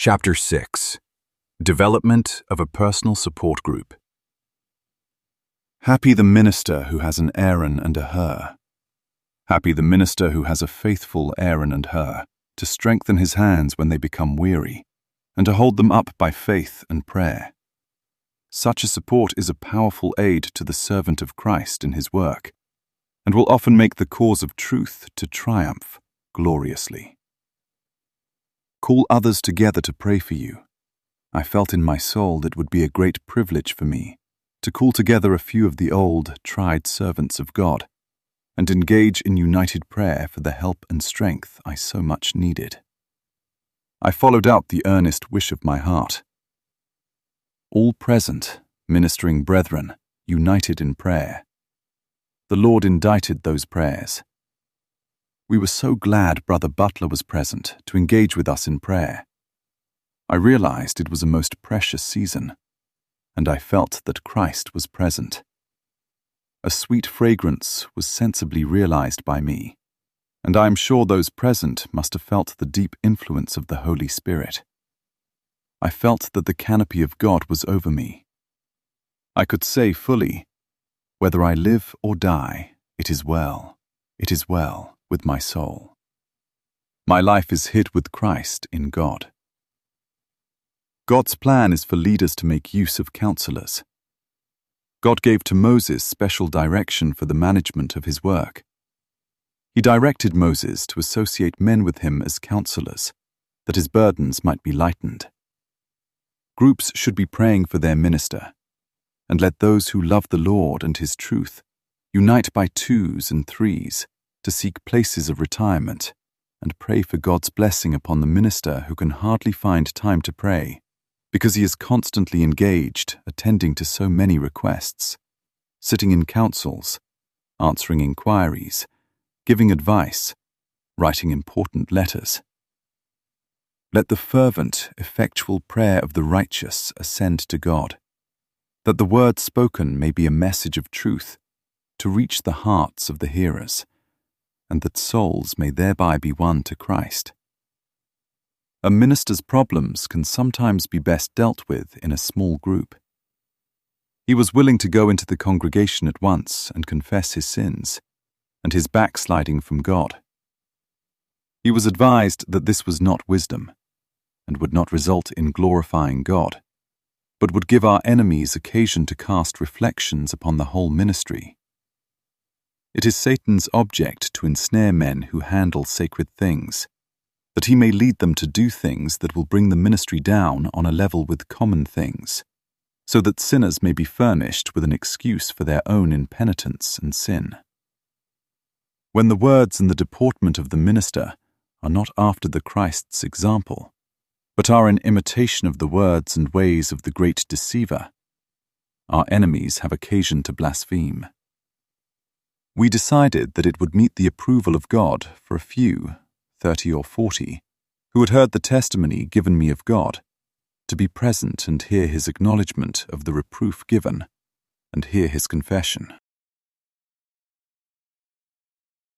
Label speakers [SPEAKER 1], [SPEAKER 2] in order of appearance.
[SPEAKER 1] Chapter 6. Development of a Personal Support Group.
[SPEAKER 2] Happy the minister who has an Aaron and a Hur. Happy the minister who has a faithful Aaron and Hur, to strengthen his hands when they become weary, and to hold them up by faith and prayer. Such a support is a powerful aid to the servant of Christ in his work, and will often make the cause of truth to triumph gloriously. Call others together to pray for you. I felt in my soul that it would be a great privilege for me to call together a few of the old, tried servants of God and engage in united prayer for the help and strength I so much needed. I followed out the earnest wish of my heart. All present, ministering brethren, united in prayer. The Lord indited those prayers. We were so glad Brother Butler was present to engage with us in prayer. I realized it was a most precious season, and I felt that Christ was present. A sweet fragrance was sensibly realized by me, and I am sure those present must have felt the deep influence of the Holy Spirit. I felt that the canopy of God was over me. I could say fully, whether I live or die, it is well with my soul. My life is hid with Christ in God. God's plan is for leaders to make use of counselors. God gave to Moses special direction for the management of his work. He directed Moses to associate men with him as counselors, that his burdens might be lightened. Groups should be praying for their minister, and let those who love the Lord and his truth unite by twos and threes to seek places of retirement and pray for God's blessing upon the minister who can hardly find time to pray, because he is constantly engaged, attending to so many requests, sitting in councils, answering inquiries, giving advice, writing important letters. Let the fervent, effectual prayer of the righteous ascend to God, that the word spoken may be a message of truth to reach the hearts of the hearers, and that souls may thereby be won to Christ. A minister's problems can sometimes be best dealt with in a small group. He was willing to go into the congregation at once and confess his sins and his backsliding from God. He was advised that this was not wisdom and would not result in glorifying God, but would give our enemies occasion to cast reflections upon the whole ministry. It is Satan's object to ensnare men who handle sacred things, that he may lead them to do things that will bring the ministry down on a level with common things, so that sinners may be furnished with an excuse for their own impenitence and sin. When the words and the deportment of the minister are not after the Christ's example, but are in imitation of the words and ways of the great deceiver, our enemies have occasion to blaspheme. We decided that it would meet the approval of God for a few, 30 or 40, who had heard the testimony given me of God, to be present and hear his acknowledgement of the reproof given, and hear his confession.